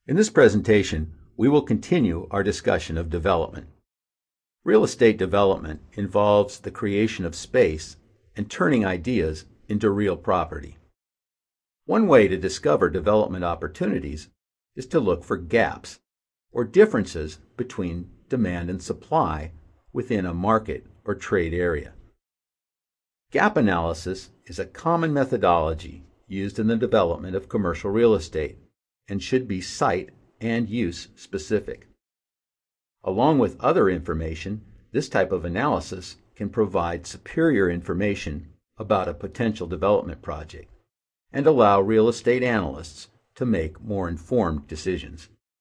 In this presentation, we will continue our discussion of development. Real estate development involves the creation of space and turning ideas into real property. One way to discover development opportunities is to look for gaps or differences between demand and supply within a market or trade area. Gap analysis is a common methodology used in the development of commercial real estate and should be site and use specific. Along with other information, this type of analysis can provide superior information about a potential development project and allow real estate analysts to make more informed decisions.